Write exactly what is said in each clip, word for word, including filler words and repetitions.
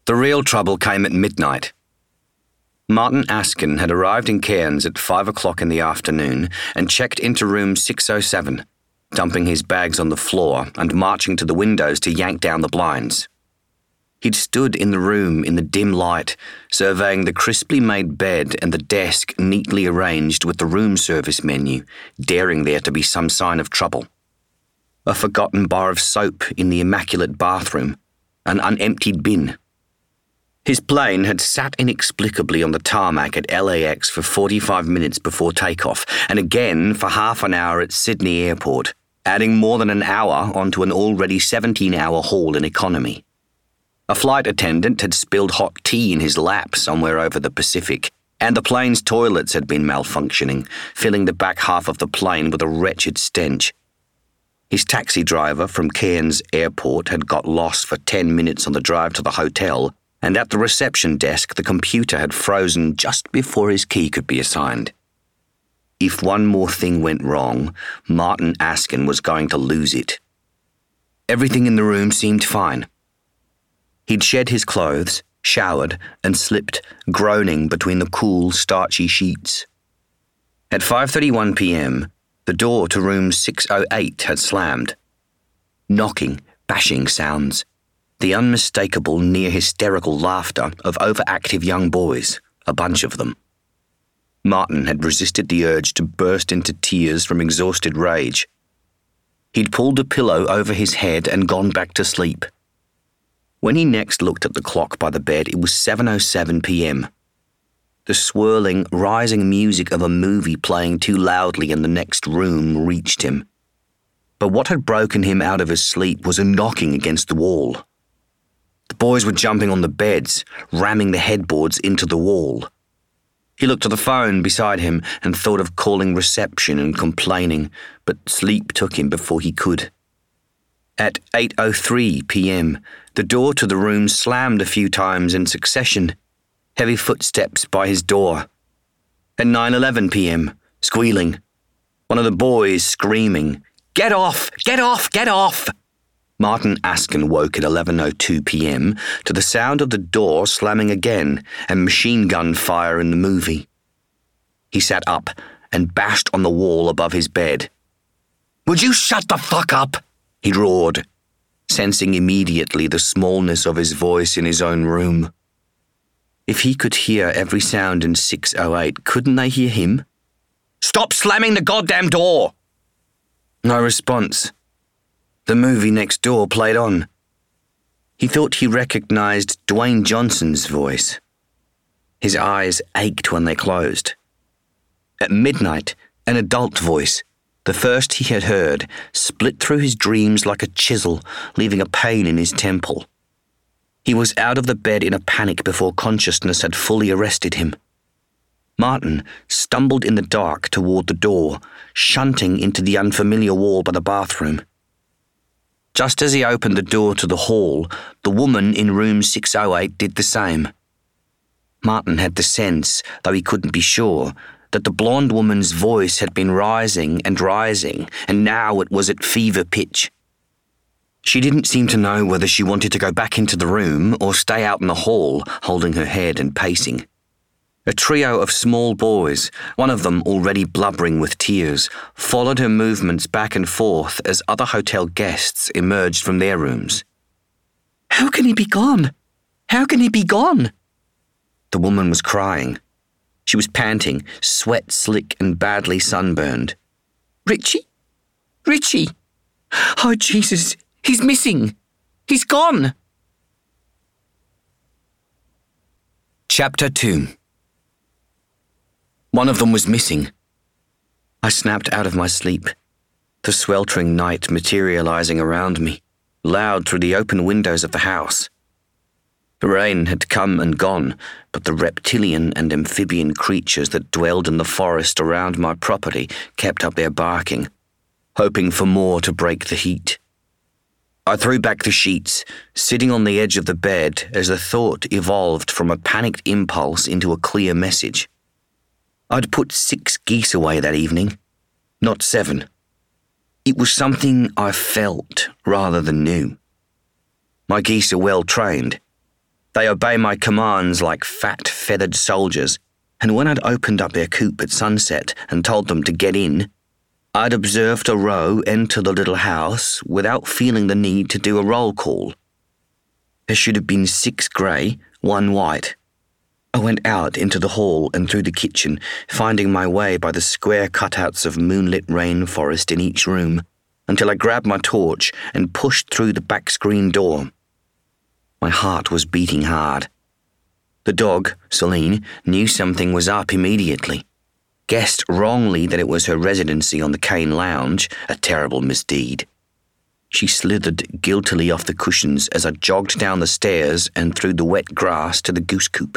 The real trouble came at midnight. Martin Askin had arrived in Cairns at five o'clock in the afternoon and checked into room six oh seven, dumping his bags on the floor and marching to the windows to yank down the blinds. He'd stood in the room in the dim light, surveying the crisply made bed and the desk neatly arranged with the room service menu, daring there to be some sign of trouble. A forgotten bar of soap in the immaculate bathroom, an unemptied bin. His plane had sat inexplicably on the tarmac at L A X for forty-five minutes before takeoff, and again for half an hour at Sydney Airport, adding more than an hour onto an already seventeen-hour haul in economy. A flight attendant had spilled hot tea in his lap somewhere over the Pacific, and the plane's toilets had been malfunctioning, filling the back half of the plane with a wretched stench. His taxi driver from Cairns Airport had got lost for ten minutes on the drive to the hotel, and at the reception desk the computer had frozen just before his key could be assigned. If one more thing went wrong, Martin Askin was going to lose it. Everything in the room seemed fine. He'd shed his clothes, showered, and slipped, groaning between the cool, starchy sheets. At five thirty-one p.m., the door to room six oh eight had slammed. Knocking, bashing sounds. The unmistakable, near-hysterical laughter of overactive young boys, a bunch of them. Martin had resisted the urge to burst into tears from exhausted rage. He'd pulled a pillow over his head and gone back to sleep. When he next looked at the clock by the bed, it was seven oh seven p.m. The swirling, rising music of a movie playing too loudly in the next room reached him. But what had broken him out of his sleep was a knocking against the wall. The boys were jumping on the beds, ramming the headboards into the wall. He looked at the phone beside him and thought of calling reception and complaining, but sleep took him before he could. At eight oh three p.m., the door to the room slammed a few times in succession. Heavy footsteps by his door. At nine eleven p.m., squealing. One of the boys screaming, "Get off! Get off! Get off!" Martin Askin woke at eleven oh two p.m. to the sound of the door slamming again and machine gun fire in the movie. He sat up and bashed on the wall above his bed. "Would you shut the fuck up?" he roared, sensing immediately the smallness of his voice in his own room. If he could hear every sound in six oh eight, couldn't they hear him? "Stop slamming the goddamn door!" No response. The movie next door played on. He thought he recognized Dwayne Johnson's voice. His eyes ached when they closed. At midnight, an adult voice, the first he had heard, split through his dreams like a chisel, leaving a pain in his temple. He was out of the bed in a panic before consciousness had fully arrested him. Martin stumbled in the dark toward the door, shunting into the unfamiliar wall by the bathroom. Just as he opened the door to the hall, the woman in room six oh eight did the same. Martin had the sense, though he couldn't be sure, that the blonde woman's voice had been rising and rising, and now it was at fever pitch. She didn't seem to know whether she wanted to go back into the room or stay out in the hall, holding her head and pacing. A trio of small boys, one of them already blubbering with tears, followed her movements back and forth as other hotel guests emerged from their rooms. "How can he be gone? How can he be gone?" The woman was crying. She was panting, sweat slick and badly sunburned. "Richie? Richie? Oh, Jesus! He's missing! He's gone!" Chapter two. One of them was missing. I snapped out of my sleep, the sweltering night materializing around me, loud through the open windows of the house. The rain had come and gone, but the reptilian and amphibian creatures that dwelled in the forest around my property kept up their barking, hoping for more to break the heat. I threw back the sheets, sitting on the edge of the bed as the thought evolved from a panicked impulse into a clear message. I'd put six geese away that evening, not seven. It was something I felt rather than knew. My geese are well trained. They obey my commands like fat, feathered soldiers, and when I'd opened up their coop at sunset and told them to get in, I'd observed a row enter the little house without feeling the need to do a roll call. There should have been six grey, one white. I went out into the hall and through the kitchen, finding my way by the square cutouts of moonlit rainforest in each room, until I grabbed my torch and pushed through the back screen door. My heart was beating hard. The dog, Celine, knew something was up immediately. Guessed wrongly that it was her residency on the cane lounge, a terrible misdeed. She slithered guiltily off the cushions as I jogged down the stairs and through the wet grass to the goose coop.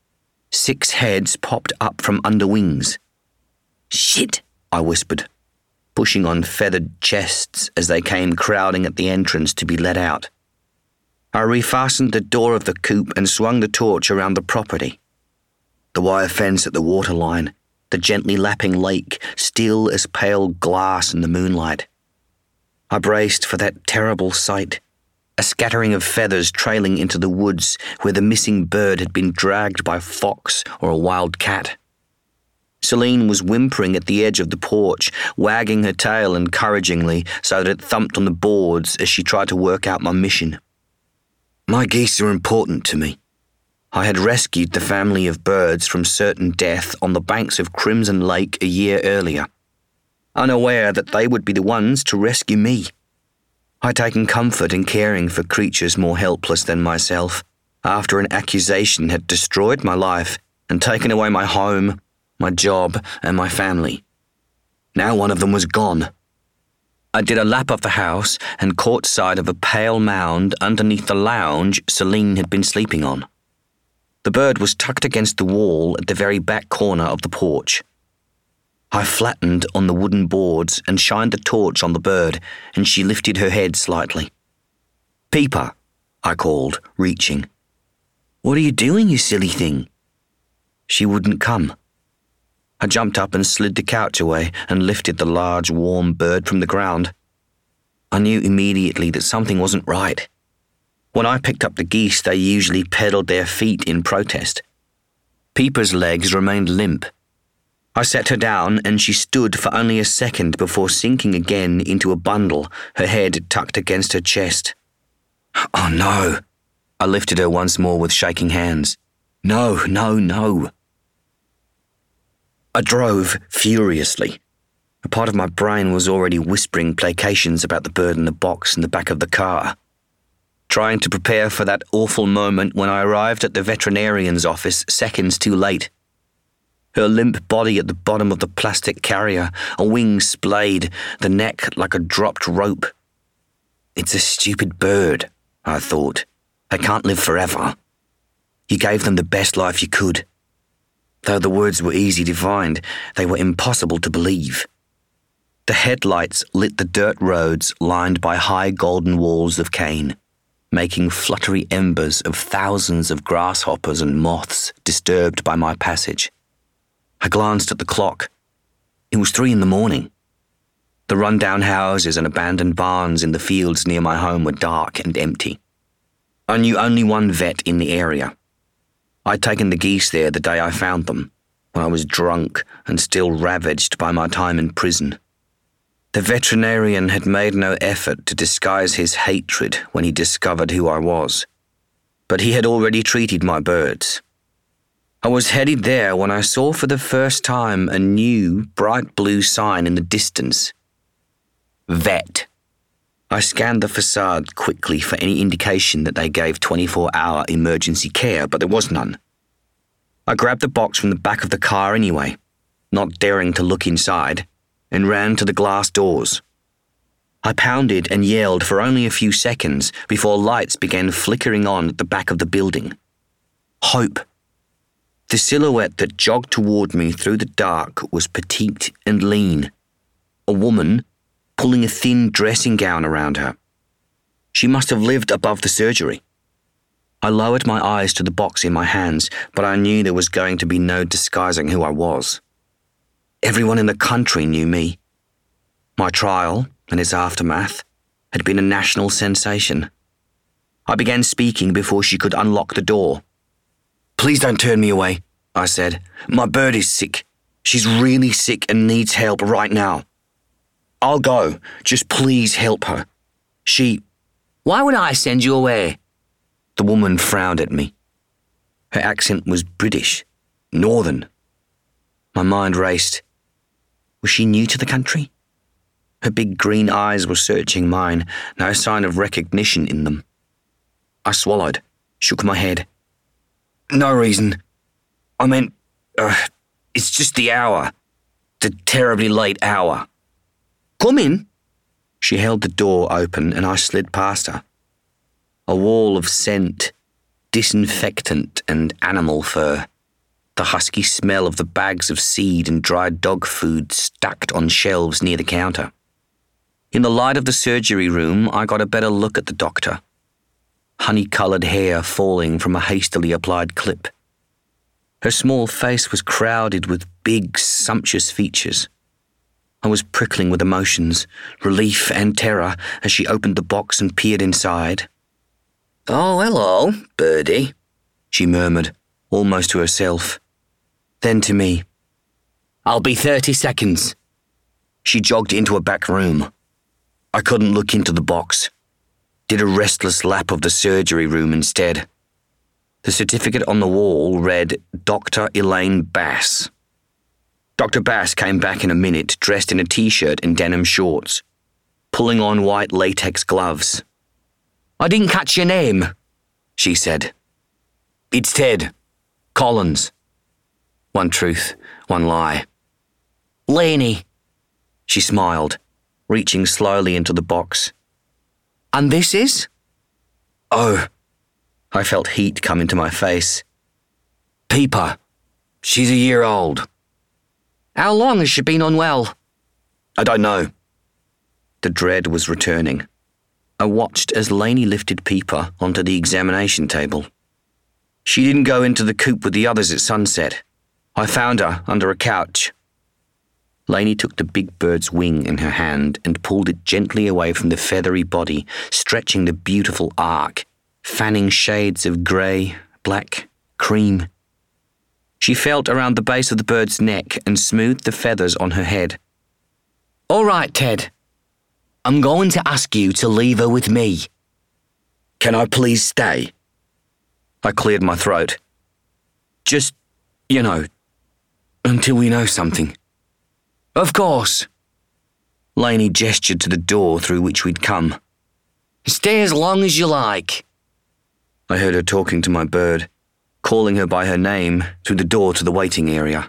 Six heads popped up from under wings. "Shit," I whispered, pushing on feathered chests as they came crowding at the entrance to be let out. I refastened the door of the coop and swung the torch around the property. The wire fence at the waterline, the gently lapping lake, still as pale glass in the moonlight. I braced for that terrible sight, a scattering of feathers trailing into the woods where the missing bird had been dragged by a fox or a wild cat. Celine was whimpering at the edge of the porch, wagging her tail encouragingly so that it thumped on the boards as she tried to work out my mission. My geese are important to me. I had rescued the family of birds from certain death on the banks of Crimson Lake a year earlier, unaware that they would be the ones to rescue me. I'd taken comfort in caring for creatures more helpless than myself after an accusation had destroyed my life and taken away my home, my job, and my family. Now one of them was gone. I did a lap of the house and caught sight of a pale mound underneath the lounge Celine had been sleeping on. The bird was tucked against the wall at the very back corner of the porch. I flattened on the wooden boards and shined the torch on the bird, and she lifted her head slightly. "Peeper," I called, reaching. "What are you doing, you silly thing?" She wouldn't come. I jumped up and slid the couch away and lifted the large, warm bird from the ground. I knew immediately that something wasn't right. When I picked up the geese, they usually pedaled their feet in protest. Peeper's legs remained limp. I set her down and she stood for only a second before sinking again into a bundle, her head tucked against her chest. "Oh no!" I lifted her once more with shaking hands. "No, no, no!" I drove furiously. A part of my brain was already whispering placations about the bird in the box in the back of the car, trying to prepare for that awful moment when I arrived at the veterinarian's office seconds too late. Her limp body at the bottom of the plastic carrier, a wing splayed, the neck like a dropped rope. It's a stupid bird, I thought. They can't live forever. You gave them the best life you could. Though the words were easy to find, they were impossible to believe. The headlights lit the dirt roads lined by high golden walls of cane, making fluttery embers of thousands of grasshoppers and moths disturbed by my passage. I glanced at the clock. It was three in the morning. The run-down houses and abandoned barns in the fields near my home were dark and empty. I knew only one vet in the area. I'd taken the geese there the day I found them, when I was drunk and still ravaged by my time in prison. The veterinarian had made no effort to disguise his hatred when he discovered who I was, but he had already treated my birds. I was headed there when I saw for the first time a new, bright blue sign in the distance. Vet. I scanned the facade quickly for any indication that they gave twenty-four hour emergency care, but there was none. I grabbed the box from the back of the car anyway, not daring to look inside, and ran to the glass doors. I pounded and yelled for only a few seconds before lights began flickering on at the back of the building. Hope. The silhouette that jogged toward me through the dark was petite and lean. A woman pulling a thin dressing gown around her. She must have lived above the surgery. I lowered my eyes to the box in my hands, but I knew there was going to be no disguising who I was. Everyone in the country knew me. My trial and its aftermath had been a national sensation. I began speaking before she could unlock the door. "Please don't turn me away," I said. "My bird is sick. She's really sick and needs help right now. I'll go. Just please help her. She..." "Why would I send you away?" The woman frowned at me. Her accent was British, northern. My mind raced. Was she new to the country? Her big green eyes were searching mine, no sign of recognition in them. I swallowed, shook my head. "No reason. I meant, uh, it's just the hour. The terribly late hour." "Come in." She held the door open and I slid past her. A wall of scent, disinfectant and animal fur. The husky smell of the bags of seed and dried dog food stacked on shelves near the counter. In the light of the surgery room, I got a better look at the doctor. Honey-coloured hair falling from a hastily applied clip. Her small face was crowded with big, sumptuous features. I was prickling with emotions, relief and terror as she opened the box and peered inside. "Oh, hello, birdie," she murmured, almost to herself. Then to me. "I'll be thirty seconds." She jogged into a back room. I couldn't look into the box. Did a restless lap of the surgery room instead. The certificate on the wall read Doctor Elaine Bass. Doctor Bass came back in a minute, dressed in a t-shirt and denim shorts, pulling on white latex gloves. "I didn't catch your name," she said. "It's Ted. Collins." One truth, one lie. "Laney," she smiled, reaching slowly into the box. "And this is?" "Oh," I felt heat come into my face. "Peeper. She's a year old." "How long has she been unwell?" "I don't know." The dread was returning. I watched as Laney lifted Peeper onto the examination table. She didn't go into the coop with the others at sunset. I found her under a couch. Laney took the big bird's wing in her hand and pulled it gently away from the feathery body, stretching the beautiful arc, fanning shades of grey, black, cream. She felt around the base of the bird's neck and smoothed the feathers on her head. "All right, Ted. I'm going to ask you to leave her with me." "Can I please stay?" I cleared my throat. "Just, you know, until we know something." "Of course." Laney gestured to the door through which we'd come. "Stay as long as you like." I heard her talking to my bird, calling her by her name through the door to the waiting area.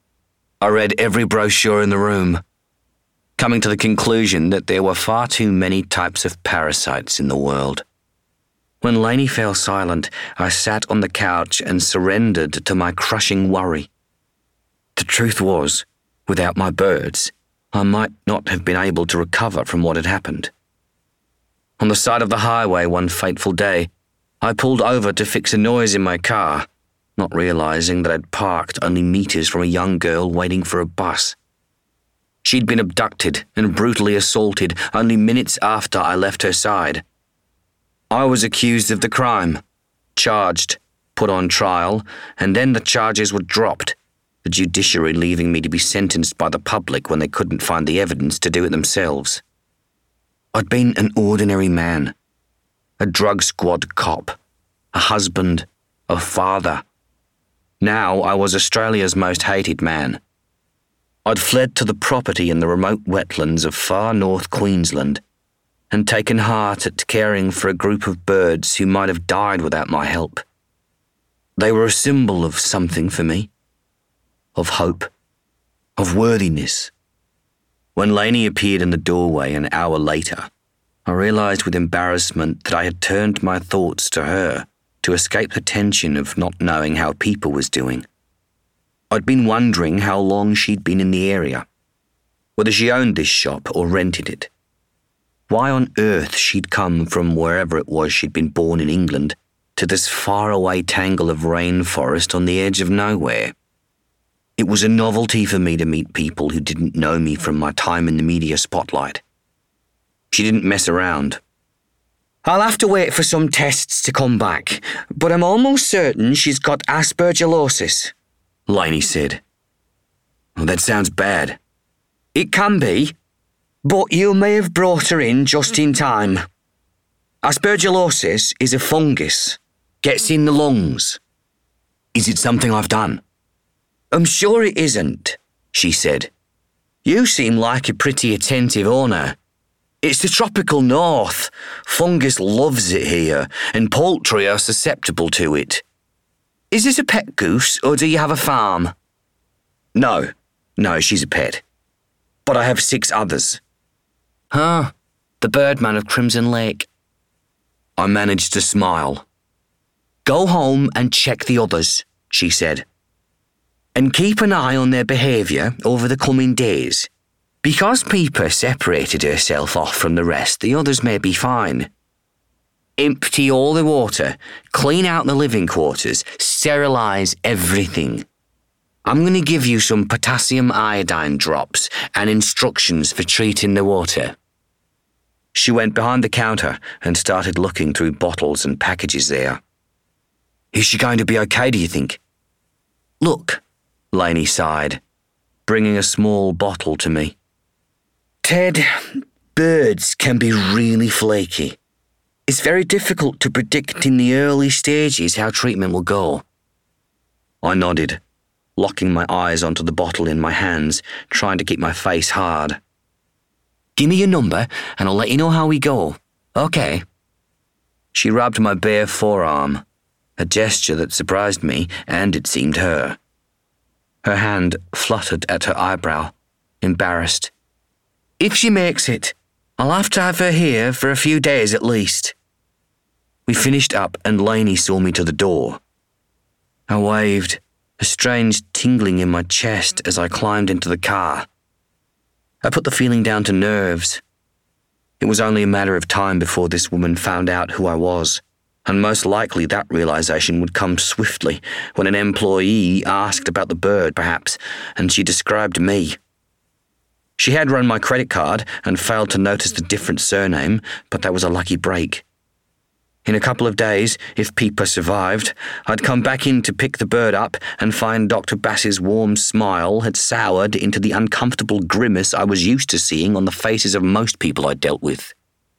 I read every brochure in the room, coming to the conclusion that there were far too many types of parasites in the world. When Laney fell silent, I sat on the couch and surrendered to my crushing worry. The truth was, without my birds, I might not have been able to recover from what had happened. On the side of the highway one fateful day, I pulled over to fix a noise in my car, not realizing that I'd parked only meters from a young girl waiting for a bus. She'd been abducted and brutally assaulted only minutes after I left her side. I was accused of the crime, charged, put on trial, and then the charges were dropped, the judiciary leaving me to be sentenced by the public when they couldn't find the evidence to do it themselves. I'd been an ordinary man, a drug squad cop, a husband, a father. Now I was Australia's most hated man. I'd fled to the property in the remote wetlands of far north Queensland and taken heart at caring for a group of birds who might have died without my help. They were a symbol of something for me, of hope, of worthiness. When Laney appeared in the doorway an hour later, I realized with embarrassment that I had turned my thoughts to her to escape the tension of not knowing how Peeper was doing. I'd been wondering how long she'd been in the area, whether she owned this shop or rented it. Why on earth she'd come from wherever it was she'd been born in England to this faraway tangle of rainforest on the edge of nowhere. It was a novelty for me to meet people who didn't know me from my time in the media spotlight. She didn't mess around. I'll have to wait for some tests to come back, but I'm almost certain she's got aspergillosis, Lainey said. Well, that sounds bad. It can be, but you may have brought her in just in time. Aspergillosis is a fungus. Gets in the lungs. Is it something I've done? I'm sure it isn't, she said. You seem like a pretty attentive owner. It's the tropical north. Fungus loves it here, and poultry are susceptible to it. Is this a pet goose, or do you have a farm? No, no, she's a pet. But I have six others. Huh, the Birdman of Crimson Lake. I managed to smile. Go home and check the others, she said. And keep an eye on their behaviour over the coming days. Because Peeper separated herself off from the rest, the others may be fine. Empty all the water, clean out the living quarters, sterilise everything. I'm going to give you some potassium iodine drops and instructions for treating the water. She went behind the counter and started looking through bottles and packages there. Is she going to be okay, do you think? Look, Lainey sighed, bringing a small bottle to me. Ted, birds can be really flaky. It's very difficult to predict in the early stages how treatment will go. I nodded, locking my eyes onto the bottle in my hands, trying to keep my face hard. Give me your number and I'll let you know how we go, okay? She rubbed my bare forearm, a gesture that surprised me and it seemed her. Her hand fluttered at her eyebrow, embarrassed. If she makes it, I'll have to have her here for a few days at least. We finished up and Lainey saw me to the door. I waved, a strange tingling in my chest as I climbed into the car. I put the feeling down to nerves. It was only a matter of time before this woman found out who I was, and most likely that realization would come swiftly when an employee asked about the bird, perhaps, and she described me. She had run my credit card and failed to notice the different surname, but that was a lucky break. In a couple of days, if Peeper survived, I'd come back in to pick the bird up and find Doctor Bass's warm smile had soured into the uncomfortable grimace I was used to seeing on the faces of most people I dealt with.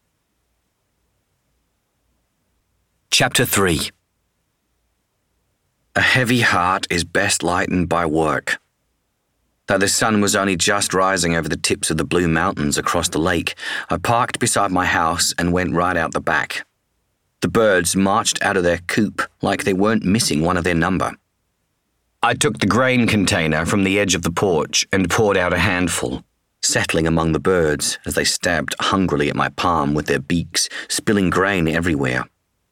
Chapter three. A heavy heart is best lightened by work. Though the sun was only just rising over the tips of the Blue Mountains across the lake, I parked beside my house and went right out the back. The birds marched out of their coop like they weren't missing one of their number. I took the grain container from the edge of the porch and poured out a handful, settling among the birds as they stabbed hungrily at my palm with their beaks, spilling grain everywhere.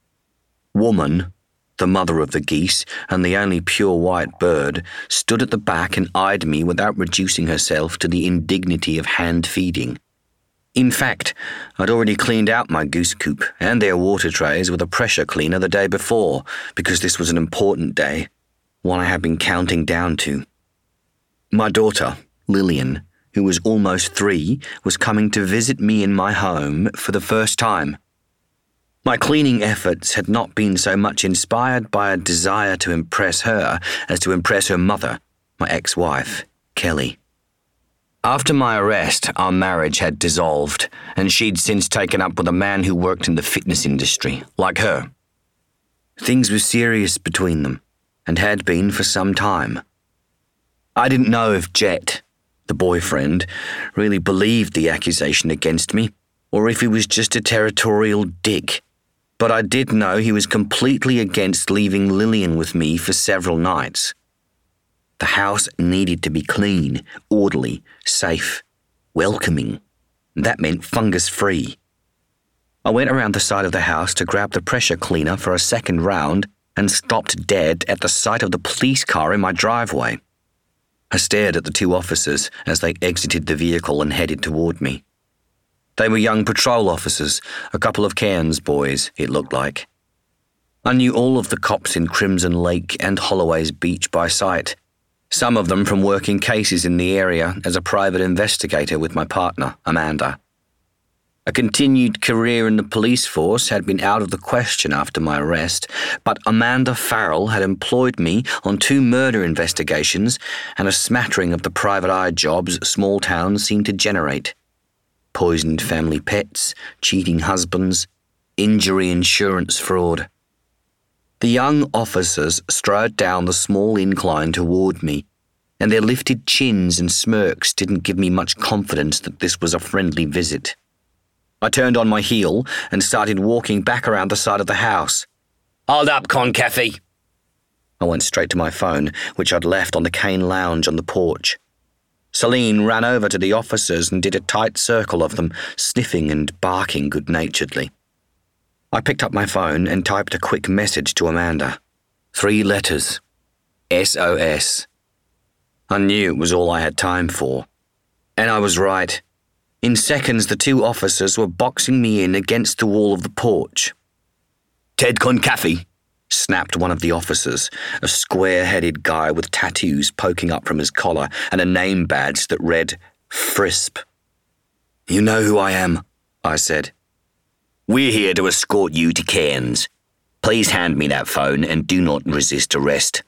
Woman, the mother of the geese and the only pure white bird, stood at the back and eyed me without reducing herself to the indignity of hand feeding. In fact, I'd already cleaned out my goose coop and their water trays with a pressure cleaner the day before, because this was an important day, one I had been counting down to. My daughter, Lillian, who was almost three, was coming to visit me in my home for the first time. My cleaning efforts had not been so much inspired by a desire to impress her as to impress her mother, my ex-wife, Kelly. After my arrest, our marriage had dissolved, and she'd since taken up with a man who worked in the fitness industry, like her. Things were serious between them, and had been for some time. I didn't know if Jet, the boyfriend, really believed the accusation against me, or if he was just a territorial dick. But I did know he was completely against leaving Lillian with me for several nights. The house needed to be clean, orderly, safe, welcoming. That meant fungus-free. I went around the side of the house to grab the pressure cleaner for a second round and stopped dead at the sight of the police car in my driveway. I stared at the two officers as they exited the vehicle and headed toward me. They were young patrol officers, a couple of Cairns boys, it looked like. I knew all of the cops in Crimson Lake and Holloway's Beach by sight, some of them from working cases in the area as a private investigator with my partner, Amanda. A continued career in the police force had been out of the question after my arrest, but Amanda Farrell had employed me on two murder investigations and a smattering of the private eye jobs small towns seemed to generate. Poisoned family pets, cheating husbands, injury insurance fraud. The young officers strode down the small incline toward me, and their lifted chins and smirks didn't give me much confidence that this was a friendly visit. I turned on my heel and started walking back around the side of the house. "Hold up, Concaffey!" I went straight to my phone, which I'd left on the cane lounge on the porch. Celine ran over to the officers and did a tight circle of them, sniffing and barking good-naturedly. I picked up my phone and typed a quick message to Amanda. Three letters. S O S. I knew it was all I had time for. And I was right. In seconds, the two officers were boxing me in against the wall of the porch. "Ted Concaffey," snapped one of the officers, a square-headed guy with tattoos poking up from his collar and a name badge that read Frisp. "You know who I am," I said. "We're here to escort you to Cairns. Please hand me that phone and do not resist arrest."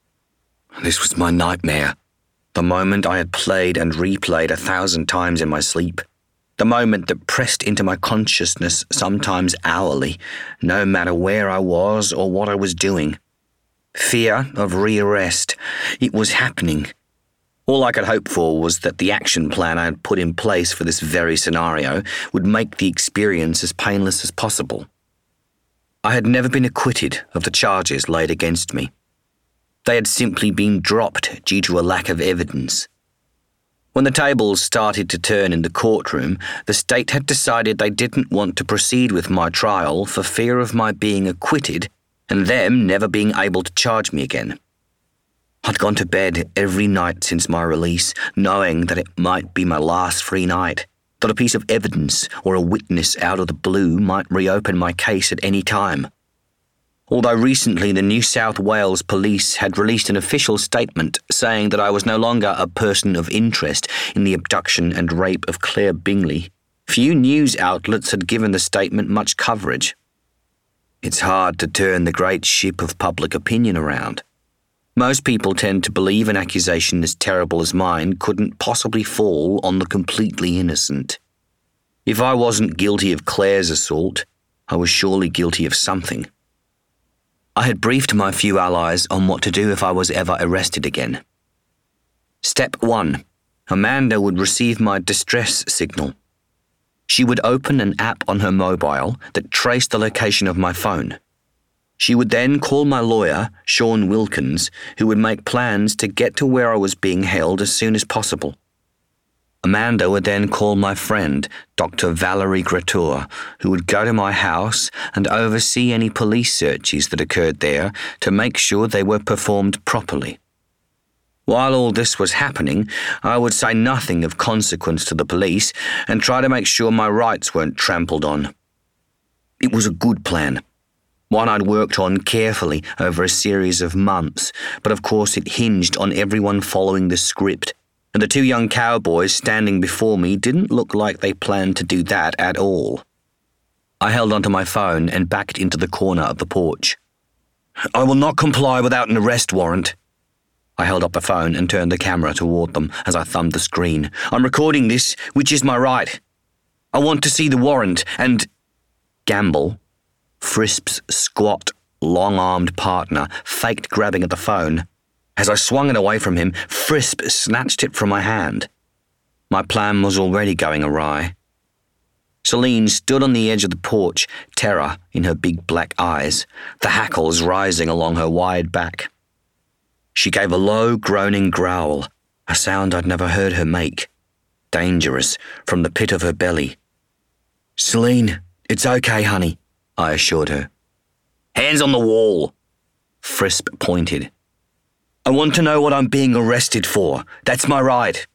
This was my nightmare. The moment I had played and replayed a thousand times in my sleep. The moment that pressed into my consciousness sometimes hourly, no matter where I was or what I was doing. Fear of rearrest. It was happening. All I could hope for was that the action plan I had put in place for this very scenario would make the experience as painless as possible. I had never been acquitted of the charges laid against me. They had simply been dropped due to a lack of evidence. When the tables started to turn in the courtroom, the state had decided they didn't want to proceed with my trial for fear of my being acquitted and them never being able to charge me again. I'd gone to bed every night since my release, knowing that it might be my last free night, that a piece of evidence or a witness out of the blue might reopen my case at any time. Although recently the New South Wales Police had released an official statement saying that I was no longer a person of interest in the abduction and rape of Claire Bingley, few news outlets had given the statement much coverage. It's hard to turn the great ship of public opinion around. Most people tend to believe an accusation as terrible as mine couldn't possibly fall on the completely innocent. If I wasn't guilty of Claire's assault, I was surely guilty of something. I had briefed my few allies on what to do if I was ever arrested again. Step one. Amanda would receive my distress signal. She would open an app on her mobile that traced the location of my phone. She would then call my lawyer, Sean Wilkins, who would make plans to get to where I was being held as soon as possible. Amanda would then call my friend, Doctor Valerie Gratour, who would go to my house and oversee any police searches that occurred there to make sure they were performed properly. While all this was happening, I would say nothing of consequence to the police and try to make sure my rights weren't trampled on. It was a good plan, one I'd worked on carefully over a series of months, but of course it hinged on everyone following the script. And the two young cowboys standing before me didn't look like they planned to do that at all. I held onto my phone and backed into the corner of the porch. "I will not comply without an arrest warrant." I held up the phone and turned the camera toward them as I thumbed the screen. "I'm recording this, which is my right. I want to see the warrant and—" Gamble, Frisp's squat, long-armed partner, faked grabbing at the phone. As I swung it away from him, Frisp snatched it from my hand. My plan was already going awry. Celine stood on the edge of the porch, terror in her big black eyes, the hackles rising along her wide back. She gave a low, groaning growl, a sound I'd never heard her make, dangerous, from the pit of her belly. "Celine, it's okay, honey," I assured her. "Hands on the wall," Frisp pointed. "I want to know what I'm being arrested for. That's my right.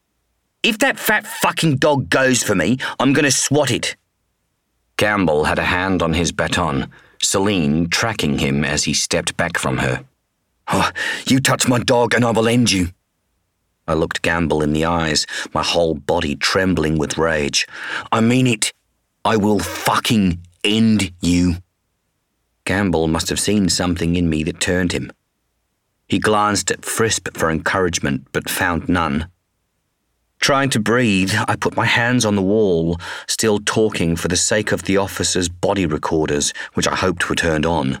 If that fat fucking dog goes for me, I'm going to swat it." Campbell had a hand on his baton, Celine tracking him as he stepped back from her. "Oh, you touch my dog and I will end you." I looked Gamble in the eyes, my whole body trembling with rage. "I mean it. I will fucking end you. Gamble must have seen something in me that turned him. He glanced at Frisp for encouragement, but found none. Trying to breathe, I put my hands on the wall, still talking for the sake of the officer's body recorders, which I hoped were turned on.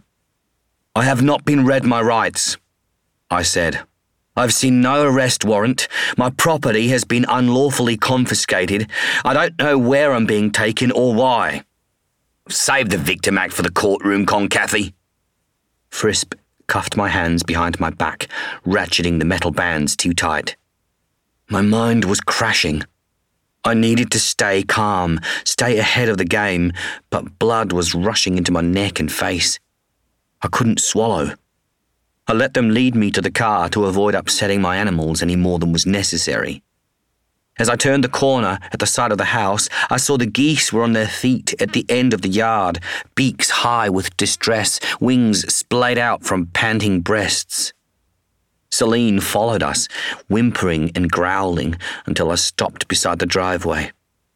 I have not been read my rights, I said. I've seen no arrest warrant. My property has been unlawfully confiscated. I don't know where I'm being taken or why. Save the Victim Act for the courtroom, Concathy. Frisp cuffed my hands behind my back, ratcheting the metal bands too tight. My mind was crashing. I needed to stay calm, stay ahead of the game, but blood was rushing into my neck and face. I couldn't swallow. I let them lead me to the car to avoid upsetting my animals any more than was necessary. As I turned the corner at the side of the house, I saw the geese were on their feet at the end of the yard, beaks high with distress, wings splayed out from panting breasts. Celine followed us, whimpering and growling, until I stopped beside the driveway.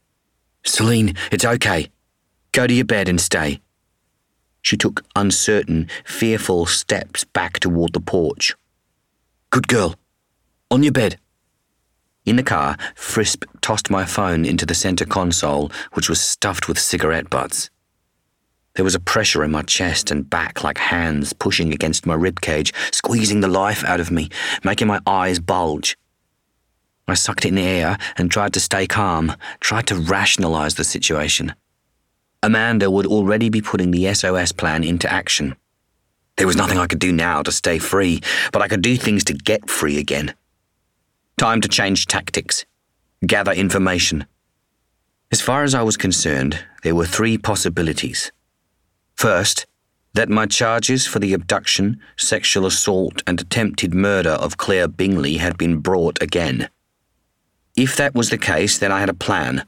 Celine, it's okay. Go to your bed and stay. She took uncertain, fearful steps back toward the porch. Good girl. On your bed. In the car, Frisp tossed my phone into the centre console, which was stuffed with cigarette butts. There was a pressure in my chest and back like hands pushing against my ribcage, squeezing the life out of me, making my eyes bulge. I sucked in air and tried to stay calm, tried to rationalise the situation. Amanda would already be putting the S O S plan into action. There was nothing I could do now to stay free, but I could do things to get free again. Time to change tactics, gather information. As far as I was concerned, there were three possibilities. First, that my charges for the abduction, sexual assault, and attempted murder of Claire Bingley had been brought again. If that was the case, then I had a plan.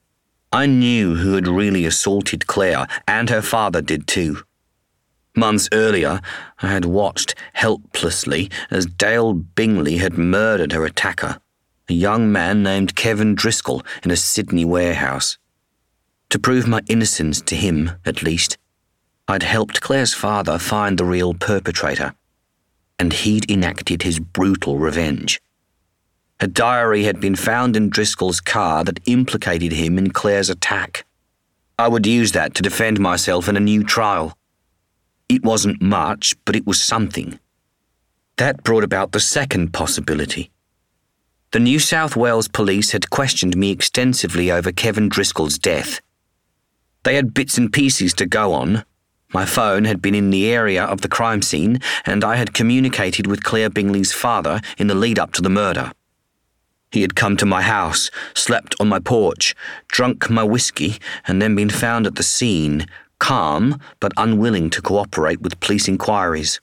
I knew who had really assaulted Claire, and her father did too. Months earlier, I had watched helplessly as Dale Bingley had murdered her attacker, a young man named Kevin Driscoll, in a Sydney warehouse. To prove my innocence to him, at least, I'd helped Claire's father find the real perpetrator, and he'd enacted his brutal revenge. A diary had been found in Driscoll's car that implicated him in Claire's attack. I would use that to defend myself in a new trial. It wasn't much, but it was something. That brought about the second possibility. The New South Wales police had questioned me extensively over Kevin Driscoll's death. They had bits and pieces to go on. My phone had been in the area of the crime scene, and I had communicated with Claire Bingley's father in the lead-up to the murder. He had come to my house, slept on my porch, drunk my whiskey, and then been found at the scene, calm but unwilling to cooperate with police inquiries.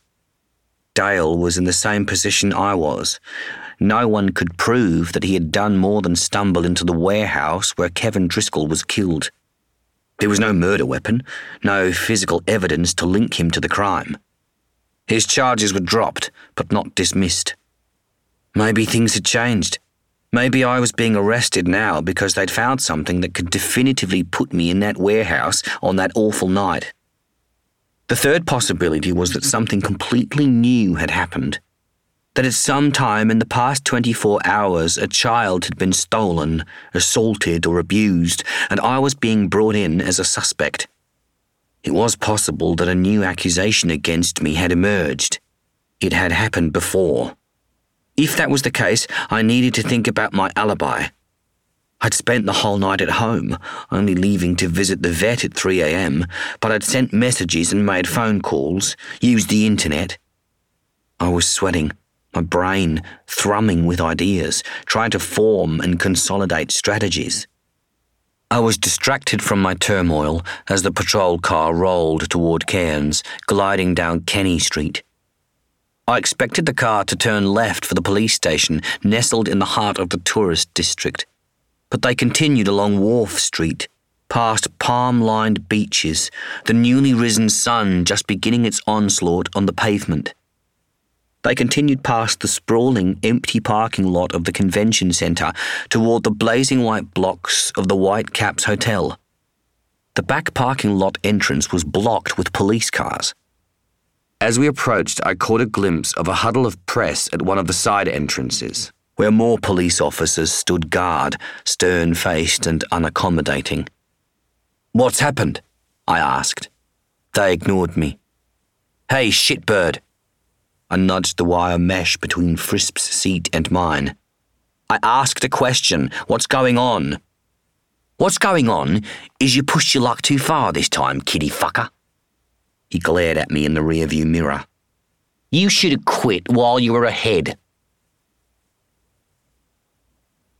Dale was in the same position I was. No one could prove that he had done more than stumble into the warehouse where Kevin Driscoll was killed. There was no murder weapon, no physical evidence to link him to the crime. His charges were dropped, but not dismissed. Maybe things had changed. Maybe I was being arrested now because they'd found something that could definitively put me in that warehouse on that awful night. The third possibility was that something completely new had happened. That at some time in the past twenty-four hours a child had been stolen, assaulted or abused, and I was being brought in as a suspect. It was possible that a new accusation against me had emerged. It had happened before. If that was the case, I needed to think about my alibi. I'd spent the whole night at home, only leaving to visit the vet at three a.m., but I'd sent messages and made phone calls, used the internet. I was sweating, my brain thrumming with ideas, trying to form and consolidate strategies. I was distracted from my turmoil as the patrol car rolled toward Cairns, gliding down Kenny Street. I expected the car to turn left for the police station, nestled in the heart of the tourist district. But they continued along Wharf Street, past palm-lined beaches, the newly risen sun just beginning its onslaught on the pavement. They continued past the sprawling, empty parking lot of the convention centre toward the blazing white blocks of the White Caps Hotel. The back parking lot entrance was blocked with police cars. As we approached, I caught a glimpse of a huddle of press at one of the side entrances, where more police officers stood guard, stern-faced and unaccommodating. "What's happened?" I asked. They ignored me. "Hey, shitbird!" I nudged the wire mesh between Frisp's seat and mine. "I asked a question. What's going on?" "What's going on is you pushed your luck too far this time, kiddie fucker." He glared at me in the rearview mirror. "You should have quit while you were ahead."